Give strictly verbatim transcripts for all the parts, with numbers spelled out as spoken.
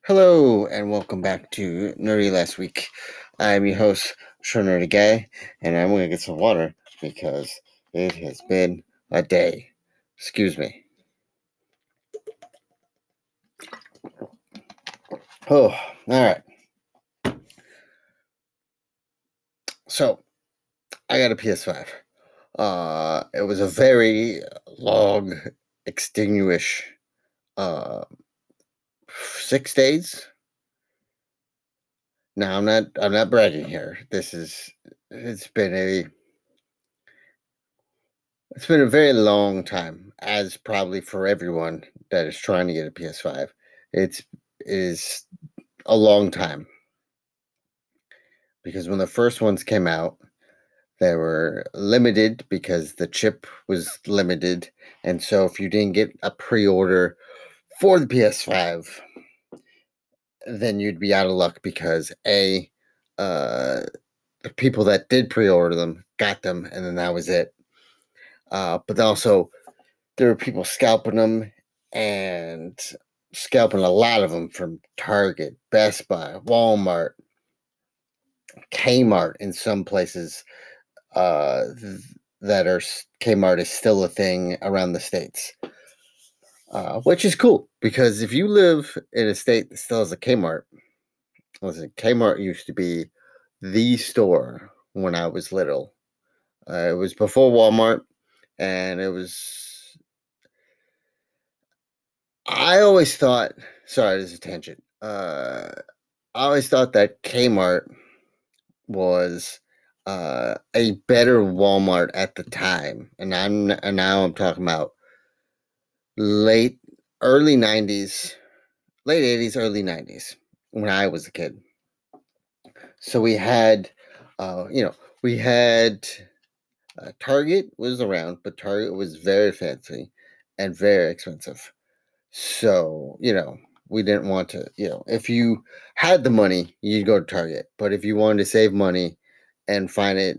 Hello and welcome back to Nerdy Last Week. I'm your host, Sure Nerdy Guy, and I'm going to get some water because it has been a day. Excuse me. Oh, all right. So, I got a P S five. Uh, it was a very long, extinguished uh, six days. Now, I'm not. I'm not bragging here. This is. It's been a It's been a very long time, as probably for everyone that is trying to get a P S five. It's it is a long time because when the first ones came out, they were limited because the chip was limited, and so if you didn't get a pre-order for the P S five, then you'd be out of luck because a uh, the people that did pre-order them got them, and then that was it. Uh, but also there were people scalping them and scalping a lot of them from Target, Best Buy, Walmart, Kmart in some places uh, that are Kmart is still a thing around the states, uh, which is cool because if you live in a state that still has a Kmart, listen, Kmart used to be the store when I was little. Uh, it was before Walmart, and it was I always thought, sorry, this is a tangent. Uh, I always thought that Kmart was uh, a better Walmart at the time, and I'm and now I'm talking about late, early nineties, late eighties, early nineties when I was a kid. So we had, uh, you know, we had uh, Target was around, but Target was very fancy and very expensive. So, you know, we didn't want to, you know, if you had the money, you'd go to Target. But if you wanted to save money and find it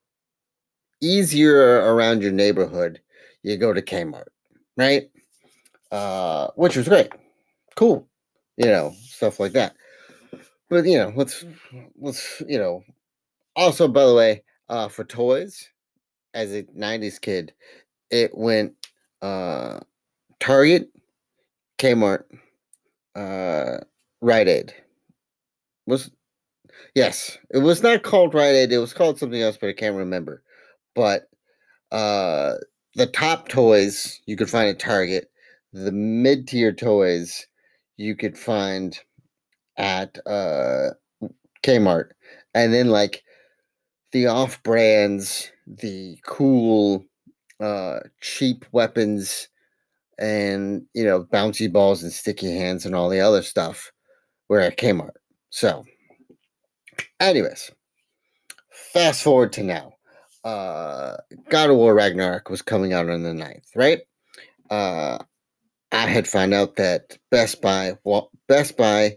easier around your neighborhood, you go to Kmart, right? Uh, which was great. Cool. You know, stuff like that. But, you know, let's, let's, you know, also, by the way, uh, for toys, as a nineties kid, it went uh, Target, Kmart, uh, Rite Aid. Was Yes, it was not called Rite Aid. It was called something else, but I can't remember. But uh, the top toys you could find at Target. The mid tier toys you could find at uh, Kmart, and then like the off brands, the cool, uh, cheap weapons, and you know bouncy balls and sticky hands and all the other stuff were at Kmart. So, anyways, fast forward to now. Uh, God of War Ragnarok was coming out on the ninth, right? Uh, I had found out that Best Buy, well, Best Buy,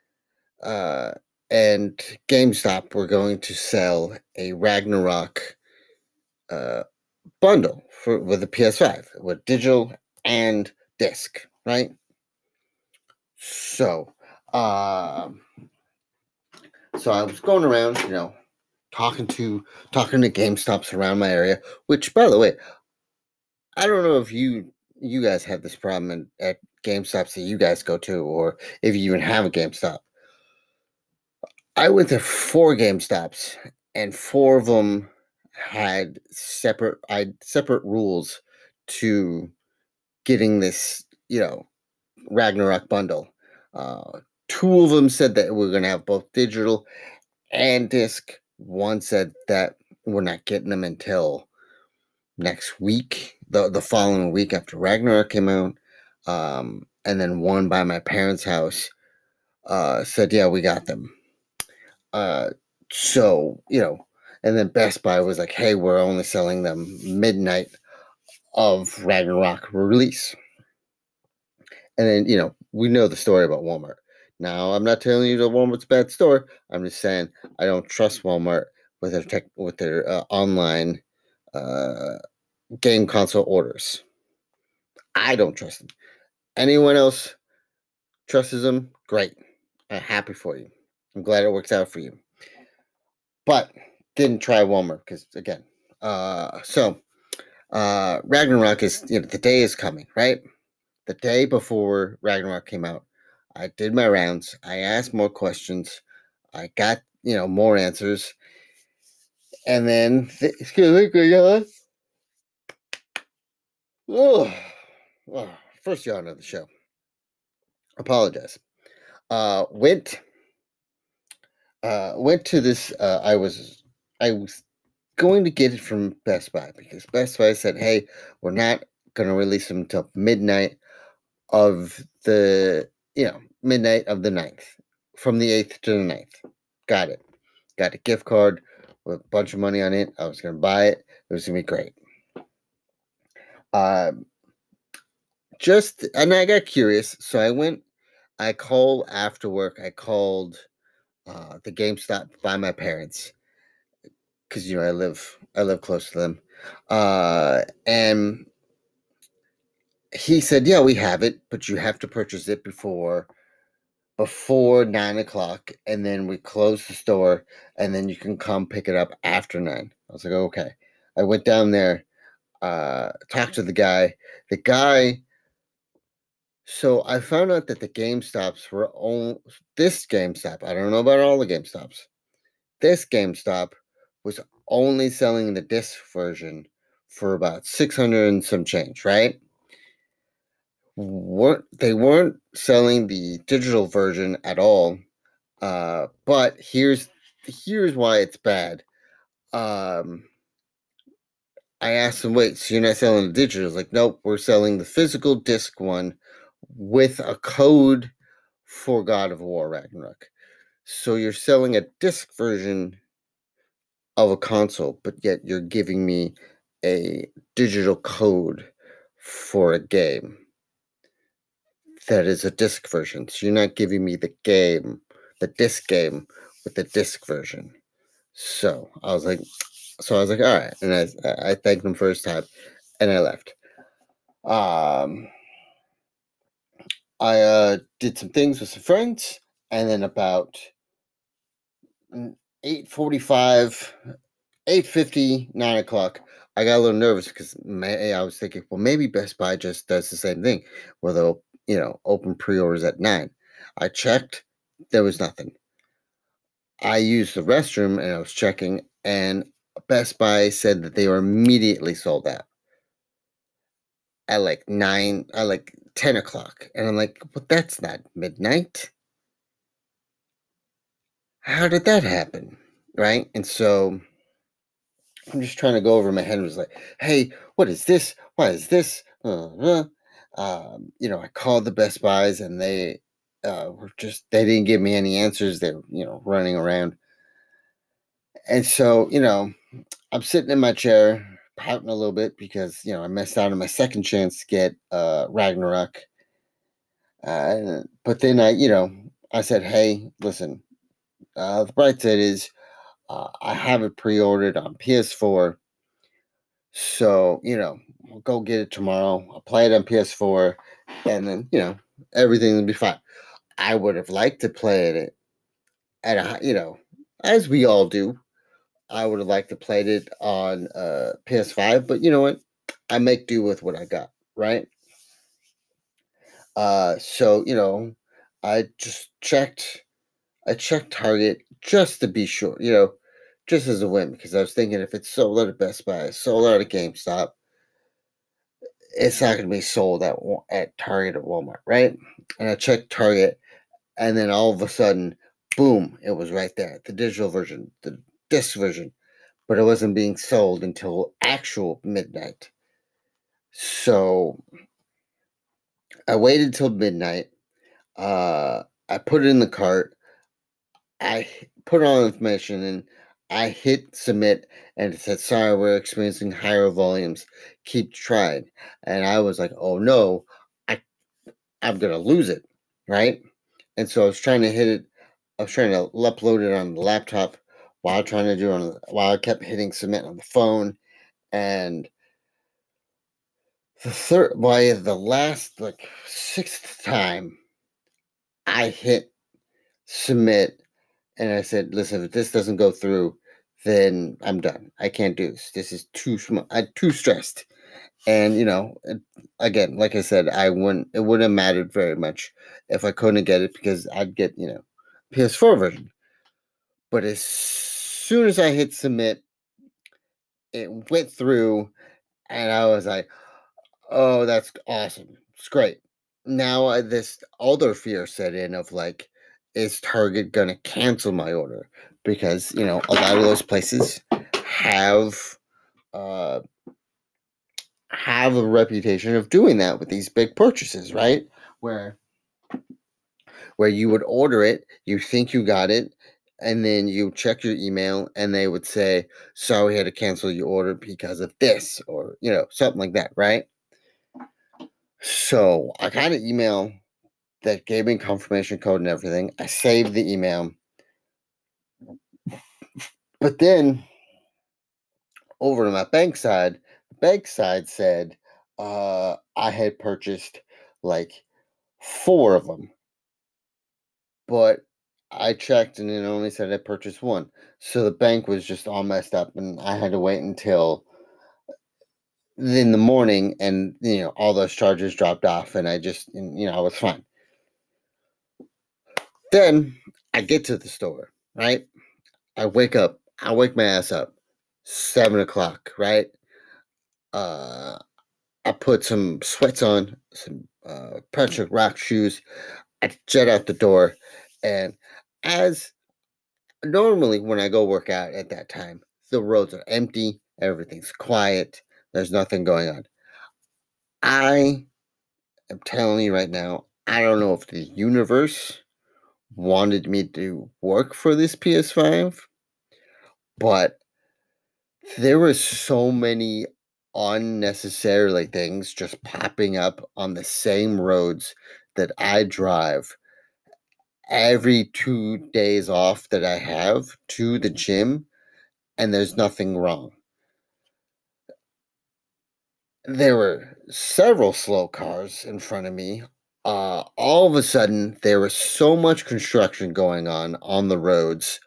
uh, and GameStop were going to sell a Ragnarok uh, bundle for with the P S five with digital and disc, right? So, um, so I was going around, you know, talking to talking to GameStops around my area. Which, by the way, I don't know if you you guys have this problem in, at GameStops that you guys go to, or if you even have a GameStop. I went to four GameStops, and four of them had separate I separate rules to getting this, you know, Ragnarok bundle. Uh, Two of them said that we're going to have both digital and disc. One said that we're not getting them until next week, the the following week after Ragnarok came out. Um, and then one by my parents' house uh, said, "Yeah, we got them." Uh, so you know, and then Best Buy was like, "Hey, we're only selling them midnight of Ragnarok release." And then you know, we know the story about Walmart. Now, I'm not telling you that Walmart's a bad store. I'm just saying I don't trust Walmart with their tech with their uh, online uh, game console orders. I don't trust them. Anyone else trusts them? Great. I'm happy for you. I'm glad it works out for you. But didn't try Walmart because again, uh, so uh, Ragnarok is you know the day is coming, right? The day before Ragnarok came out, I did my rounds. I asked more questions. I got you know more answers, and then th- excuse me, Greg, oh, oh, first yawn of the show. Apologize. Uh, went uh went to this. Uh, I was I was going to get it from Best Buy because Best Buy said, "Hey, we're not going to release them until midnight of the you know midnight of the ninth, from the eighth to the ninth." Got it. Got a gift card with a bunch of money on it. I was going to buy it. It was going to be great. Um, just and I got curious, so I went. I called after work. I called uh, the GameStop by my parents because you know I live I live close to them, uh, and he said, "Yeah, we have it, but you have to purchase it before before nine o'clock, and then we close the store, and then you can come pick it up after nine." I was like, "Okay." I went down there, uh, talked to the guy. The guy. So I found out that the GameStops were on this GameStop. I don't know about all the GameStops. This GameStop was only selling the disc version for about six hundred and some change, right? weren't they weren't selling the digital version at all. Uh, but here's here's why it's bad. Um, I asked them, wait, so you're not selling the digital? It's like, nope, we're selling the physical disc one with a code for God of War Ragnarok. So you're selling a disc version of a console, but yet you're giving me a digital code for a game that is a disc version. So you're not giving me the game, the disc game with the disc version. So I was like, so I was like, all right, and I I thanked him for his time, and I left. Um, I uh, did some things with some friends, and then about eight forty-five, eight fifty, nine o'clock, I got a little nervous because I was thinking, well, maybe Best Buy just does the same thing, where they'll you know open pre-orders at nine. I checked, there was nothing. I used the restroom and I was checking, and Best Buy said that they were immediately sold out at like nine, at like ten o'clock. And I'm like, but that's not midnight. How did that happen? Right. And so I'm just trying to go over my head and was like, hey, what is this? Why is this? Uh, uh. Um, you know, I called the Best Buys and they uh, were just, they didn't give me any answers. They were, you know, running around. And so, you know, I'm sitting in my chair pouting a little bit because, you know, I missed out on my second chance to get uh, Ragnarok. Uh, but then I, you know, I said, hey, listen, uh, the bright side is uh, I have it pre ordered on P S four. So, you know, we'll go get it tomorrow. I'll play it on P S four and then, you know, everything will be fine. I would have liked to play it at a, you know, as we all do. I would have liked to played it on uh, P S five, but you know what? I make do with what I got, right? Uh, so you know, I just checked. I checked Target just to be sure, you know, just as a win because I was thinking if it's sold out at Best Buy, sold out at GameStop, it's not going to be sold at at Target or Walmart, right? And I checked Target, and then all of a sudden, boom! It was right there, the digital version, the disc version, but it wasn't being sold until actual midnight. So I waited till midnight. Uh, I put it in the cart. I put all the information in. I hit submit, and it said, "Sorry, we're experiencing higher volumes. Keep trying." And I was like, "Oh no, I I'm gonna lose it, right?" And so I was trying to hit it. I was trying to upload it on the laptop while trying to do it on the, while I kept hitting submit on the phone. And the third, by the last like sixth time, I hit submit, and I said, "Listen, if this doesn't go through, then I'm done. I can't do this. This is too sm- I'm too stressed." And you know, it, again, like I said, I wouldn't. It wouldn't have mattered very much if I couldn't get it because I'd get you know P S four version. But as soon as I hit submit, it went through, and I was like, "Oh, that's awesome! It's great." Now I, this other fear set in of like, is Target gonna cancel my order? Because you know a lot of those places have uh, have a reputation of doing that with these big purchases, right? Where where you would order it, you think you got it, and then you check your email and they would say, "Sorry, we had to cancel your order because of this," or you know, something like that, right? So I got an email that gave me confirmation code and everything. I saved the email. But then over to my bank side, the bank side said uh, I had purchased like four of them, but I checked and it only said I purchased one. So the bank was just all messed up, and I had to wait until in the morning, and you know all those charges dropped off, and I just and, you know I was fine. Then I get to the store, right? I wake up. I wake my ass up, seven o'clock, right? Uh, I put some sweats on, some uh, pressure rock shoes. I jet out the door, and as normally when I go work out at that time, the roads are empty, everything's quiet, there's nothing going on. I am telling you right now, I don't know if the universe wanted me to work for this P S five, but there were so many unnecessarily things just popping up on the same roads that I drive every two days off that I have to the gym, and there's nothing wrong. There were several slow cars in front of me. Uh, all of a sudden, there was so much construction going on on the roads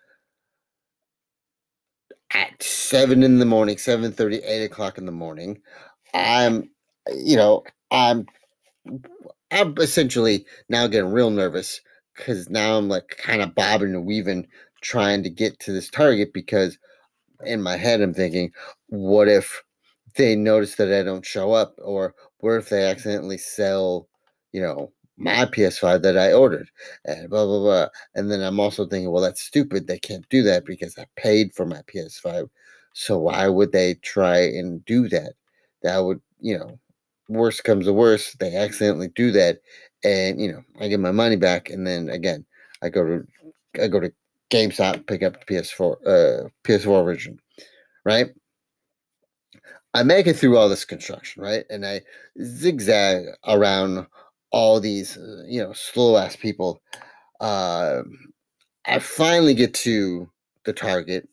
at seven in the morning, seven thirty, eight o'clock in the morning. I'm, you know, I'm I'm essentially now getting real nervous because now I'm like kind of bobbing and weaving trying to get to this target because in my head I'm thinking, what if they notice that I don't show up, or what if they accidentally sell, you know, my P S five that I ordered, and blah blah blah. And then I'm also thinking, well, that's stupid. They can't do that because I paid for my P S five. So why would they try and do that? That would, you know, worst comes to worst, they accidentally do that, and you know, I get my money back, and then again, I go to I go to GameStop, pick up the P S four, uh, P S four version, right? I make it through all this construction, right? And I zigzag around all these, uh, you know, slow ass people. Uh, I finally get to the target.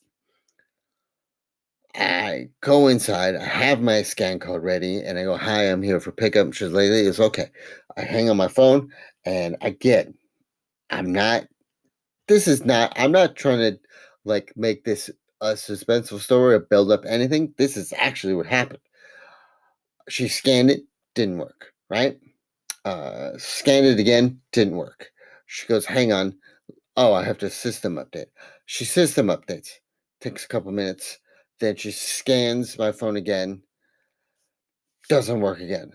I go inside. I have my scan code ready, and I go, "Hi, I'm here for pickup." She's like, "It's okay." I hang on my phone, and again, I'm not. This is not. I'm not trying to like make this a suspenseful story or build up anything. This is actually what happened. She scanned it, didn't work. Right? Uh, scanned it again, didn't work. She goes, "Hang on. Oh, I have to system update." She system updates. Takes a couple minutes. Then she scans my phone again. Doesn't work again.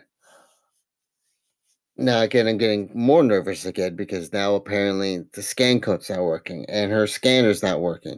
Now again, I'm getting more nervous again because now apparently the scan code's not working and her scanner's not working.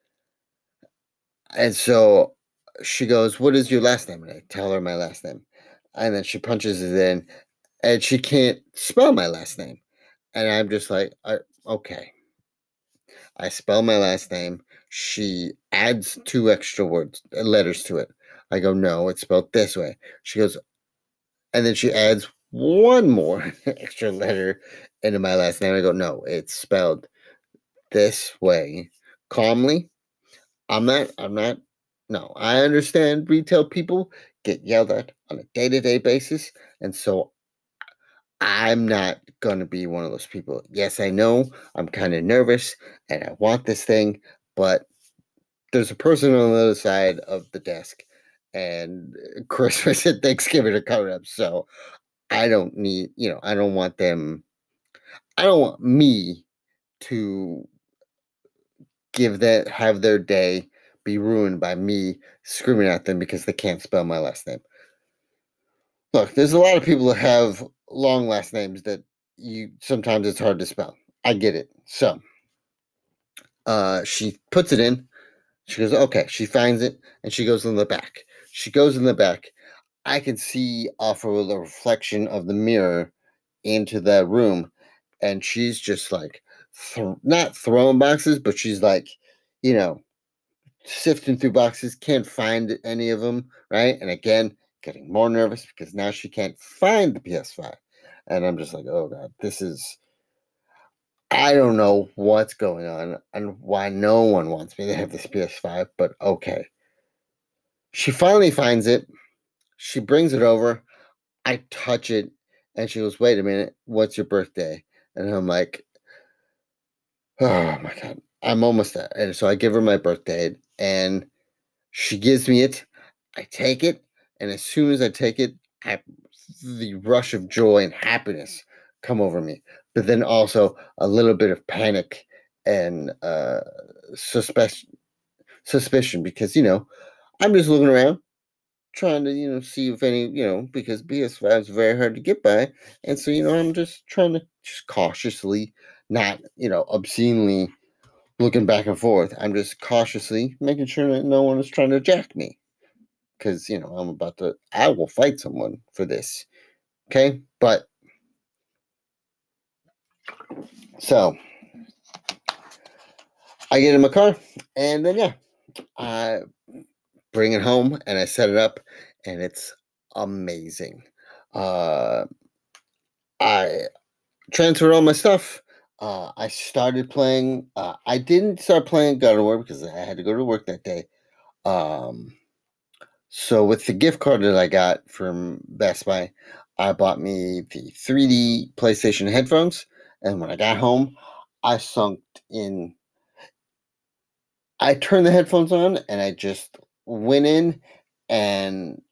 And so she goes, "What is your last name?" And I tell her my last name. And then she punches it in and she can't spell my last name. And I'm just like, I, okay. I spell my last name. She adds two extra words, uh, letters to it. I go, "No, it's spelled this way." She goes, and then she adds one more extra letter into my last name. I go, "No, it's spelled this way." Calmly. I'm not, I'm not, no, I understand retail people get yelled at on a day to day basis. And so I'm not going to be one of those people. Yes, I know I'm kind of nervous and I want this thing, but there's a person on the other side of the desk, and Christmas and Thanksgiving are coming up. So I don't need, you know, I don't want them, I don't want me to give that, have their day be ruined by me screaming at them because they can't spell my last name. Look, there's a lot of people that have long last names that you sometimes it's hard to spell. I get it. So uh, she puts it in. She goes, okay. She finds it and she goes in the back. She goes in the back. I can see off of the reflection of the mirror into the room, and she's just like, th- not throwing boxes, but she's like, you know, sifting through boxes, can't find any of them, right? And again, getting more nervous because now she can't find the P S five. And I'm just like, oh God, this is, I don't know what's going on and why no one wants me to have this P S five, but okay. She finally finds it. She brings it over. I touch it and she goes, wait a minute, what's your birthday? And I'm like, oh my God, I'm almost there. And so I give her my birthday and she gives me it. I take it. And as soon as I take it, I, the rush of joy and happiness come over me. But then also a little bit of panic and uh, suspicion, suspicion because, you know, I'm just looking around trying to, you know, see if any, you know, because P S five is very hard to get by. And so, you know, I'm just trying to just cautiously, not, you know, obscenely looking back and forth. I'm just cautiously making sure that no one is trying to jack me. Because, you know, I'm about to, I will fight someone for this. Okay. But, so I get in my car and then, yeah, I bring it home and I set it up and it's amazing. Uh, I transferred all my stuff. Uh, I started playing. Uh, I didn't start playing God of War because I had to go to work that day. Um, so with the gift card that I got from Best Buy, I bought me the three D PlayStation headphones, and when I got home, I sunk in. I turned the headphones on, and I just went in, and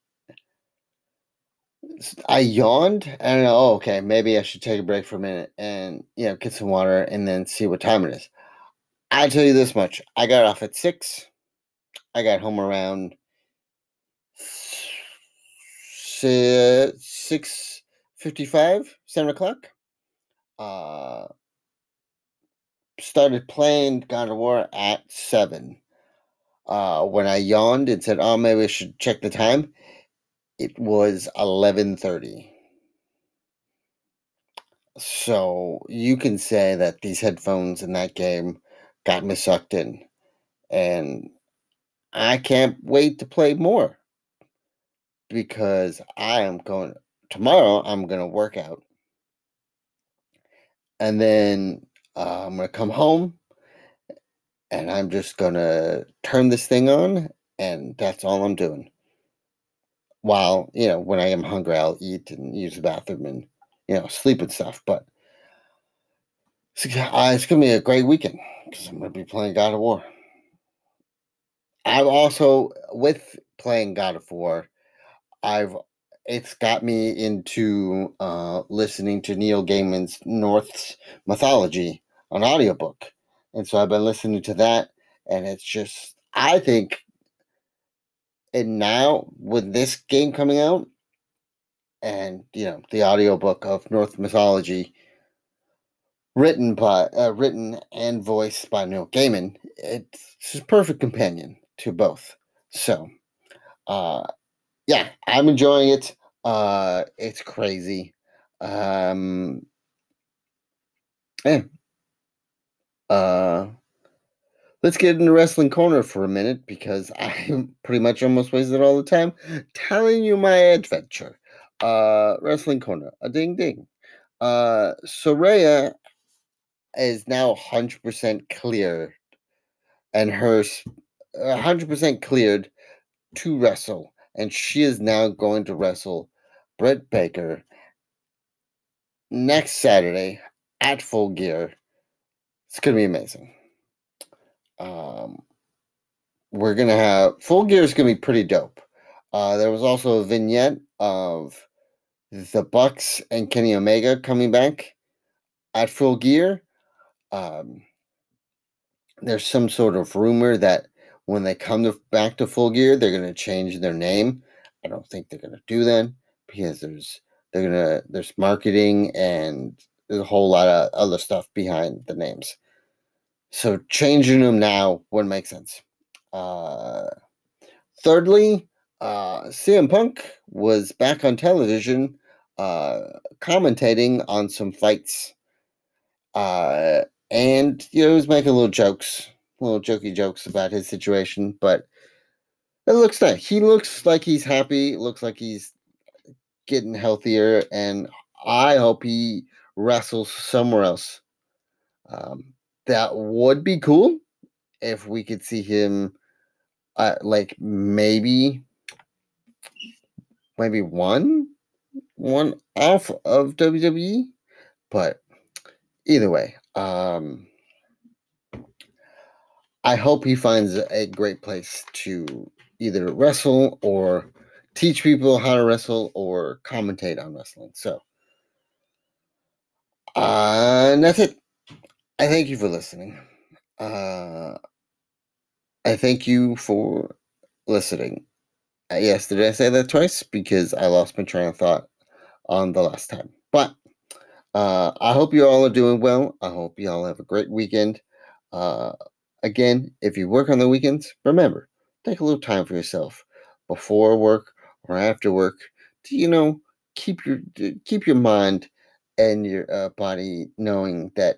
I yawned, and I, oh, okay, maybe I should take a break for a minute and you know get some water, and then see what time it is. I'll tell you this much. I got off at six. I got home around six fifty-five, seven o'clock. Uh, started playing God of War at seven. Uh, when I yawned and said, "Oh, maybe I should check the time," it was eleven thirty. So you can say that these headphones in that game got me sucked in, and I can't wait to play more. Because I am going tomorrow. I'm going to work out, and then uh, I'm going to come home, and I'm just going to turn this thing on, and that's all I'm doing. While you know, when I am hungry, I'll eat and use the bathroom and you know sleep and stuff. But it's, uh, it's going to be a great weekend because I'm going to be playing God of War. I've also with playing God of War. I've it's got me into uh, listening to Neil Gaiman's North's Mythology on audiobook. And so I've been listening to that, and it's just I think and now with this game coming out and you know the audiobook of North Mythology written by uh, written and voiced by Neil Gaiman, it's a perfect companion to both. So uh yeah, I'm enjoying it. Uh, it's crazy. Um, yeah. Uh, let's get into Wrestling Corner for a minute because I pretty much almost wasted all the time telling you my adventure. Uh, Wrestling Corner, a ding ding. Uh, Soraya is now one hundred percent clear, and her one hundred percent cleared to wrestle, and she is now going to wrestle Britt Baker next Saturday at Full Gear. It's going to be amazing. Um, we're going to have Full Gear is going to be pretty dope. Uh, there was also a vignette of the Bucks and Kenny Omega coming back at Full Gear. Um, there's some sort of rumor that when they come to, back to Full Gear, they're going to change their name. I don't think they're going to do that because there's they're gonna there's marketing and there's a whole lot of other stuff behind the names. So changing them now wouldn't make sense. Uh, thirdly, uh, C M Punk was back on television uh, commentating on some fights. Uh, and you know, he was making little jokes, little jokey jokes about his situation, but it looks nice. He looks like he's happy. It looks like he's getting healthier, and I hope he wrestles somewhere else. Um, that would be cool if we could see him, uh, like maybe, maybe one, one off of W W E. But either way, um, I hope he finds a great place to either wrestle or teach people how to wrestle or commentate on wrestling. So, uh, and that's it. I thank you for listening. Uh, I thank you for listening. Uh, yes, did I say that twice? Because I lost my train of thought on the last time. But uh, I hope you all are doing well. I hope you all have a great weekend. Uh, again, if you work on the weekends, remember, take a little time for yourself before work or after work to, you know, keep your keep your mind and your uh, body knowing that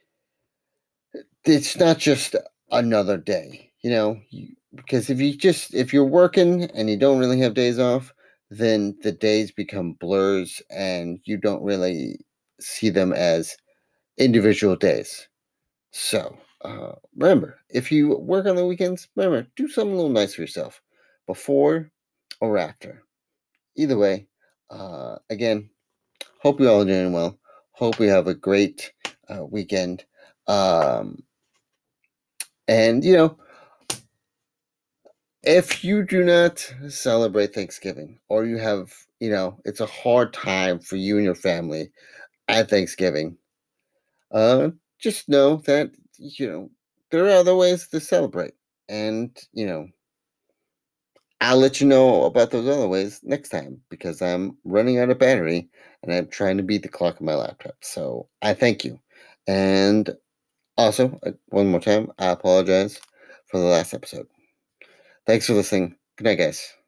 it's not just another day, you know, you, because if you just if you're working and you don't really have days off, then the days become blurs and you don't really see them as individual days. So uh, remember, if you work on the weekends, remember, do something a little nice for yourself before or after. Either way, uh, again, hope you all are doing well. Hope we have a great uh, weekend. Um, and you know, if you do not celebrate Thanksgiving or you have, you know, it's a hard time for you and your family at Thanksgiving, uh, just know that, you know, there are other ways to celebrate. And, you know, I'll let you know about those other ways next time because I'm running out of battery and I'm trying to beat the clock on my laptop. So I thank you. And also, uh, one more time, I apologize for the last episode. Thanks for listening. Good night, guys.